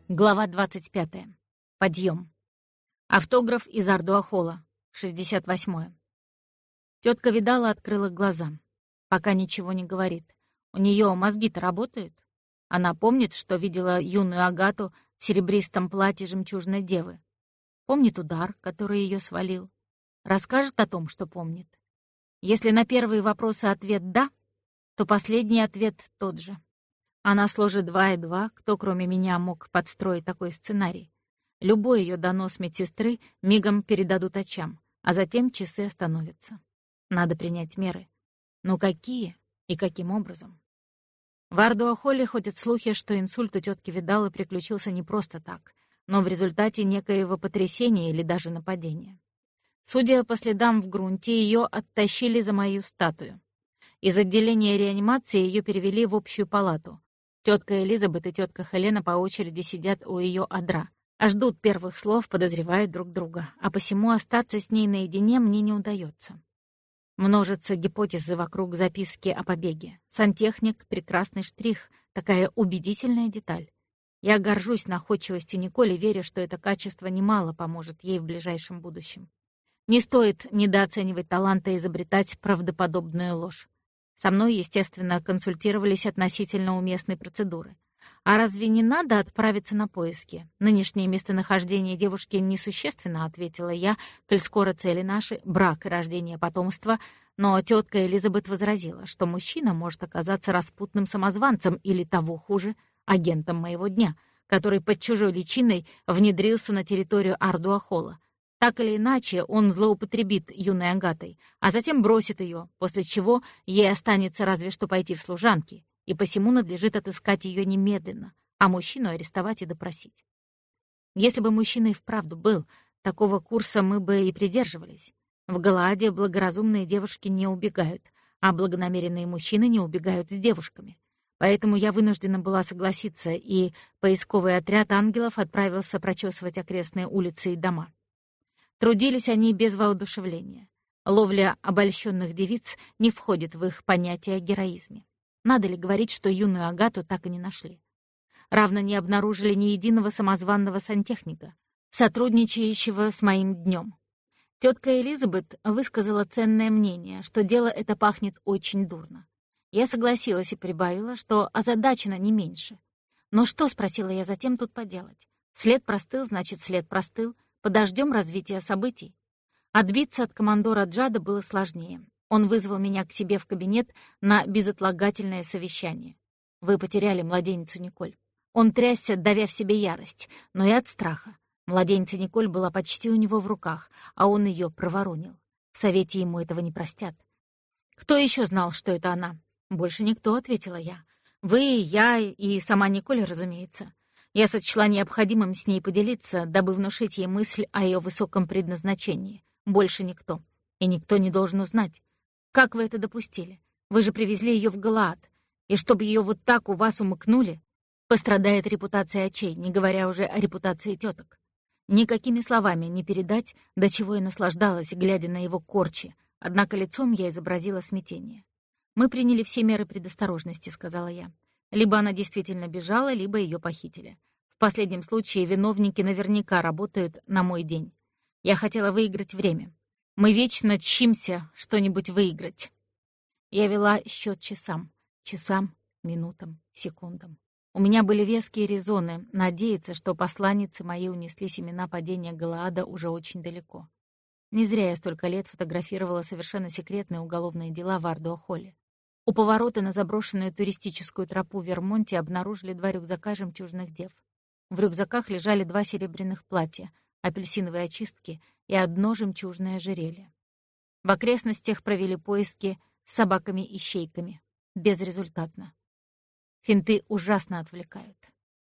Глава 25. Подъем. Автограф из Ардуахола. 68-е. Тетка Видала открыла глаза. Пока ничего не говорит. У нее мозги-то работают. Она помнит, что видела юную Агату в серебристом платье жемчужной девы. Помнит удар, который ее свалил. Расскажет о том, что помнит. Если на первые вопросы ответ «да», то последний ответ тот же. Она сложит 2 и 2, кто кроме меня мог подстроить такой сценарий. Любой ее донос медсестры мигом передадут очам, а затем часы остановятся. Надо принять меры. Но какие и каким образом? В Ардуахоле ходят слухи, что инсульт у тетки Видалы приключился не просто так, но в результате некоего потрясения или даже нападения. Судя по следам в грунте, ее оттащили за мою статую. Из отделения реанимации ее перевели в общую палату. Тетка Элизабет и тетка Хелена по очереди сидят у ее одра, а ждут первых слов, подозревают друг друга, а посему остаться с ней наедине мне не удается. Множатся гипотезы вокруг записки о побеге. Сантехник — прекрасный штрих, такая убедительная деталь. Я горжусь находчивостью Николь и верю, что это качество немало поможет ей в ближайшем будущем. Не стоит недооценивать таланта изобретать правдоподобную ложь. Со мной, естественно, консультировались относительно уместной процедуры. А разве не надо отправиться на поиски? Нынешнее местонахождение девушки несущественно, ответила я, коль скоро цели наши — брак и рождение потомства, но тетка Элизабет возразила, что мужчина может оказаться распутным самозванцем или, того хуже, агентом моего дня, который под чужой личиной внедрился на территорию Ардуахола. Так или иначе, он злоупотребит юной Агатой, а затем бросит ее, после чего ей останется разве что пойти в служанки, и посему надлежит отыскать ее немедленно, а мужчину арестовать и допросить. Если бы мужчина и вправду был, такого курса мы бы и придерживались. В Галааде благоразумные девушки не убегают, а благонамеренные мужчины не убегают с девушками. Поэтому я вынуждена была согласиться, и поисковый отряд ангелов отправился прочесывать окрестные улицы и дома. Трудились они без воодушевления. Ловля обольщенных девиц не входит в их понятие о героизме. Надо ли говорить, что юную Агату так и не нашли? Равно не обнаружили ни единого самозванного сантехника, сотрудничающего с моим днем. Тетка Элизабет высказала ценное мнение, что дело это пахнет очень дурно. Я согласилась и прибавила, что озадачена не меньше. Но что, спросила я затем, тут поделать? След простыл, значит, след простыл. Подождем развития событий. Отбиться от командора Джада было сложнее. Он вызвал меня к себе в кабинет на безотлагательное совещание. Вы потеряли младеницу Николь. Он трясся, давя в себе ярость, но и от страха. Младенница Николь была почти у него в руках, а он ее проворонил. В совете ему этого не простят. Кто еще знал, что это она? Больше никто, ответила я. Вы, я и сама Николь, разумеется. Я сочла необходимым с ней поделиться, дабы внушить ей мысль о ее высоком предназначении. Больше никто. И никто не должен узнать. Как вы это допустили? Вы же привезли ее в Галаад. И чтобы ее вот так у вас умыкнули, пострадает репутация очей, не говоря уже о репутации теток. Никакими словами не передать, до чего я наслаждалась, глядя на его корчи. Однако лицом я изобразила смятение. «Мы приняли все меры предосторожности», — сказала я. Либо она действительно бежала, либо ее похитили. В последнем случае виновники наверняка работают на мой день. Я хотела выиграть время. Мы вечно чимся что-нибудь выиграть. Я вела счет часам, минутам, секундам. У меня были веские резоны надеяться, что посланницы мои унесли семена падения Галаада уже очень далеко. Не зря я столько лет фотографировала совершенно секретные уголовные дела в Ардуахоле. У поворота на заброшенную туристическую тропу в Вермонте обнаружили 2 рюкзака жемчужных дев. В рюкзаках лежали 2 серебряных платья, апельсиновые очистки и 1 жемчужное ожерелье. В окрестностях провели поиски с собаками-ищейками. Безрезультатно. Финты ужасно отвлекают.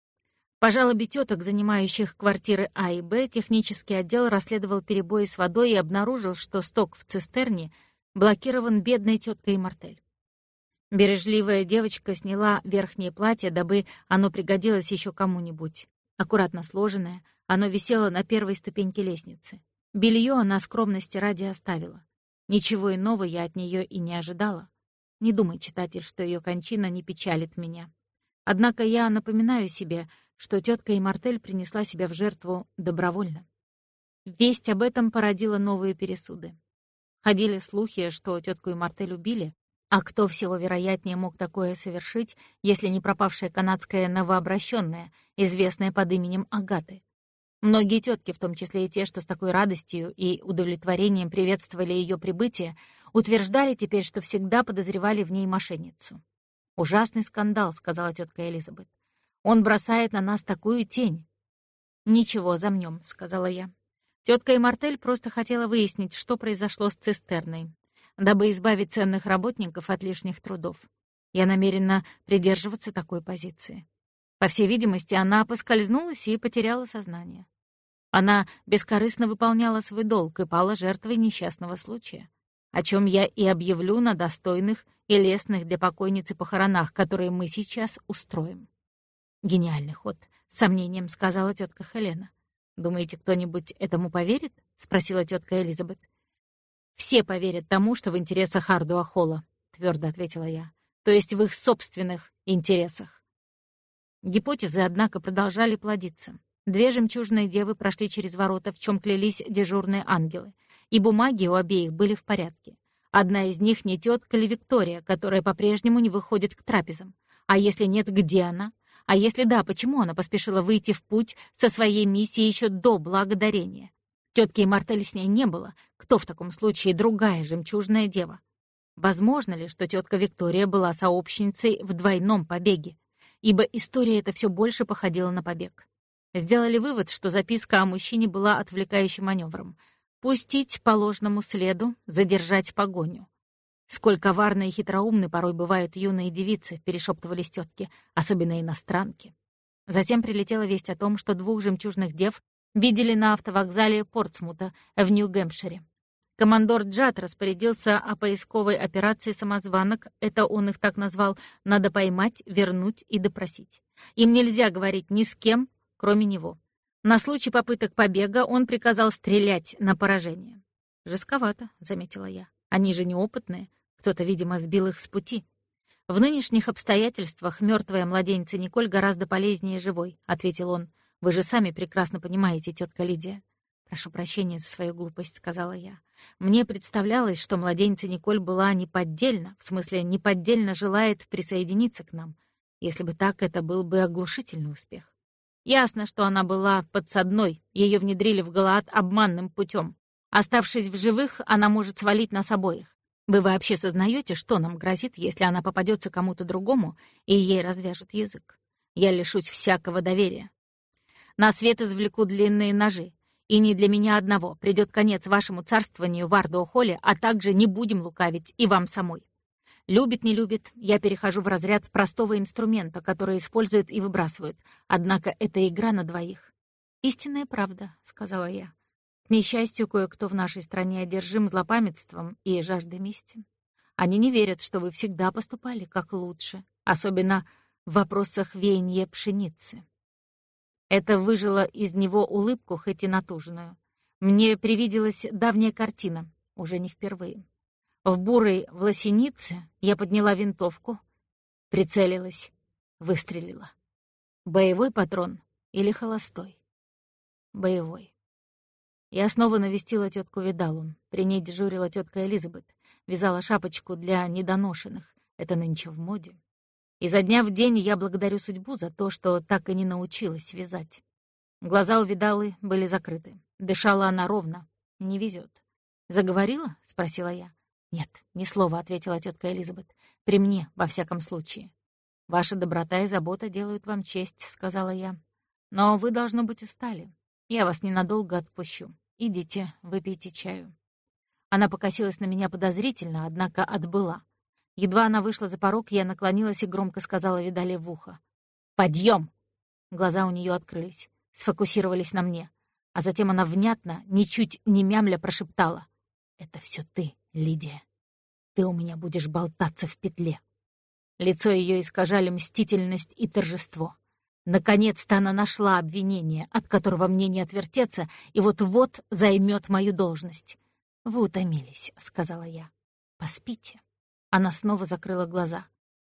По жалобе теток, занимающих квартиры А и Б, технический отдел расследовал перебои с водой и обнаружил, что сток в цистерне блокирован бедной теткой Мартель. Бережливая девочка сняла верхнее платье, дабы оно пригодилось еще кому-нибудь. Аккуратно сложенное, оно висело на первой ступеньке лестницы. Белье она скромности ради оставила. Ничего иного я от нее и не ожидала. Не думай, читатель, что ее кончина не печалит меня. Однако я напоминаю себе, что тетка Имартель принесла себя в жертву добровольно. Весть об этом породила новые пересуды. Ходили слухи, что тетку Имартель убили, а кто всего вероятнее мог такое совершить, если не пропавшая канадская новообращенная, известная под именем Агаты. Многие тетки, в том числе и те, что с такой радостью и удовлетворением приветствовали ее прибытие, утверждали теперь, что всегда подозревали в ней мошенницу. «Ужасный скандал», — сказала тетка Элизабет. «Он бросает на нас такую тень». «Ничего, замнем», — сказала я. Тетка Имартель просто хотела выяснить, что произошло с цистерной, дабы избавить ценных работников от лишних трудов. Я намерена придерживаться такой позиции. По всей видимости, она поскользнулась и потеряла сознание. Она бескорыстно выполняла свой долг и пала жертвой несчастного случая, о чем я и объявлю на достойных и лестных для покойницы похоронах, которые мы сейчас устроим. «Гениальный ход», — с сомнением сказала тетка Хелена. «Думаете, кто-нибудь этому поверит?» — спросила тетка Элизабет. «Все поверят тому, что в интересах Ардуа-Холла», — твердо ответила я. «То есть в их собственных интересах». Гипотезы, однако, продолжали плодиться. 2 жемчужные девы прошли через ворота, в чем клялись дежурные ангелы, и бумаги у обеих были в порядке. Одна из них не тетка ли Виктория, которая по-прежнему не выходит к трапезам. А если нет, где она? А если да, почему она поспешила выйти в путь со своей миссией еще до благодарения? Тетки Имартель с ней не было. Кто в таком случае другая жемчужная дева? Возможно ли, что тетка Виктория была сообщницей в двойном побеге? Ибо история эта все больше походила на побег. Сделали вывод, что записка о мужчине была отвлекающим маневром. Пустить по ложному следу, задержать погоню. «Сколь коварны и хитроумны порой бывают юные девицы», — перешептывались тетки, особенно иностранки. Затем прилетела весть о том, что 2 жемчужных дев видели на автовокзале Портсмута в Нью-Гэмпшире. Командор Джад распорядился о поисковой операции самозванок, это он их так назвал, надо поймать, вернуть и допросить. Им нельзя говорить ни с кем, кроме него. На случай попыток побега он приказал стрелять на поражение. «Жестковато», — заметила я. «Они же неопытные. Кто-то, видимо, сбил их с пути». «В нынешних обстоятельствах мертвая младенница Николь гораздо полезнее живой», — ответил он. «Вы же сами прекрасно понимаете, тетка Лидия». «Прошу прощения за свою глупость», — сказала я. «Мне представлялось, что младенница Николь была неподдельна, в смысле, неподдельно желает присоединиться к нам. Если бы так, это был бы оглушительный успех. Ясно, что она была подсадной, ее внедрили в Галаад обманным путем. Оставшись в живых, она может свалить нас обоих. Вы вообще сознаете, что нам грозит, если она попадется кому-то другому, и ей развяжут язык? Я лишусь всякого доверия. На свет извлеку длинные ножи. И не для меня одного. Придет конец вашему царствованию в Ардуа-Холле, а также не будем лукавить и вам самой. Любит, не любит, я перехожу в разряд простого инструмента, который используют и выбрасывают. Однако это игра на двоих. «Истинная правда», — сказала я. «К несчастью, кое-кто в нашей стране одержим злопамятством и жаждой мести. Они не верят, что вы всегда поступали как лучше, особенно в вопросах веяния пшеницы». Это выжило из него улыбку, хоть и натужную. Мне привиделась давняя картина, уже не впервые. В бурой власенице я подняла винтовку, прицелилась, выстрелила. Боевой патрон или холостой? Боевой. Я снова навестила тетку Видалу. При ней дежурила тетка Элизабет. Вязала шапочку для недоношенных. Это нынче в моде. Изо дня в день я благодарю судьбу за то, что так и не научилась вязать. Глаза у Видалы были закрыты. Дышала она ровно. Не везет. «Заговорила?» — спросила я. «Нет, ни слова», — ответила тетка Элизабет. «При мне, во всяком случае». «Ваша доброта и забота делают вам честь», — сказала я. «Но вы, должно быть, устали. Я вас ненадолго отпущу. Идите, выпейте чаю». Она покосилась на меня подозрительно, однако отбыла. Едва она вышла за порог, я наклонилась и громко сказала Видале в ухо. «Подъем!» Глаза у нее открылись, сфокусировались на мне. А затем она внятно, ничуть не мямля, прошептала. «Это все ты, Лидия. Ты у меня будешь болтаться в петле». Лицо ее искажали мстительность и торжество. Наконец-то она нашла обвинение, от которого мне не отвертеться, и вот-вот займет мою должность. «Вы утомились», — сказала я. «Поспите». Она снова закрыла глаза.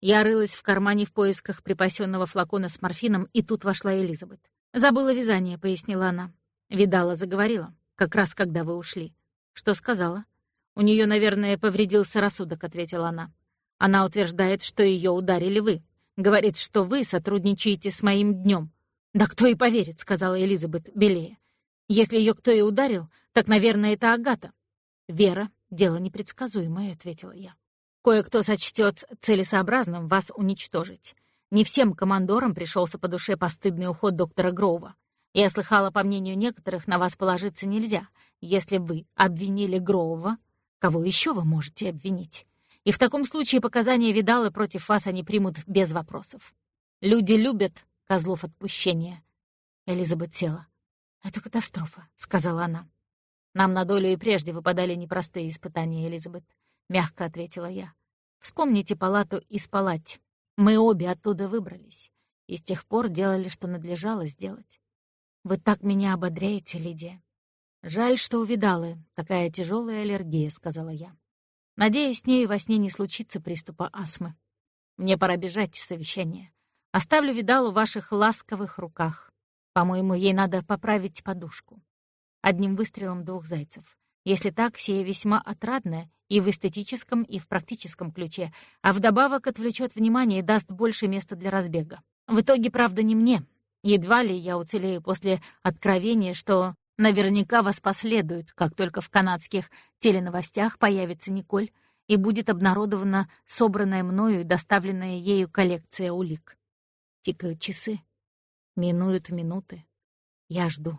Я рылась в кармане в поисках припасенного флакона с морфином, и тут вошла Элизабет. «Забыла вязание», — пояснила она. «Видала, заговорила, как раз когда вы ушли». «Что сказала?» «У нее, наверное, повредился рассудок», — ответила она. «Она утверждает, что ее ударили вы. Говорит, что вы сотрудничаете с моим днем». «Да кто и поверит», — сказала Элизабет белее. «Если ее кто и ударил, так, наверное, это Агата». «Вера — дело непредсказуемое», — ответила я. «Кое-кто сочтет целесообразным вас уничтожить. Не всем командорам пришелся по душе постыдный уход доктора Гроува. Я слыхала, по мнению некоторых, на вас положиться нельзя. Если вы обвинили Гроува, кого еще вы можете обвинить? И в таком случае показания Видала против вас они примут без вопросов. Люди любят козлов отпущения». Элизабет села. «Это катастрофа», — сказала она. «Нам на долю и прежде выпадали непростые испытания, Элизабет», — мягко ответила я. «Вспомните палату из палать. Мы обе оттуда выбрались, и с тех пор делали, что надлежало сделать. Вы так меня ободряете, Лидия». «Жаль, что у Видалы такая тяжелая аллергия», — сказала я. «Надеюсь, с нею во сне не случится приступа астмы. Мне пора бежать с совещания. Оставлю Видалу в ваших ласковых руках. По-моему, ей надо поправить подушку. Одним выстрелом 2 зайцев. Если так, сие весьма отрадно и в эстетическом, и в практическом ключе, а вдобавок отвлечет внимание и даст больше места для разбега. В итоге, правда, не мне. Едва ли я уцелею после откровения, что наверняка вас последует, как только в канадских теленовостях появится Николь и будет обнародована собранная мною и доставленная ею коллекция улик. Тикают часы, минуют минуты. Я жду.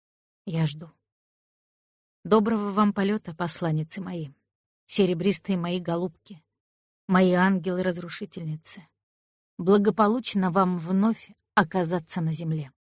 Я жду. Доброго вам полета, посланницы мои, серебристые мои голубки, мои ангелы-разрушительницы. Благополучно вам вновь оказаться на земле.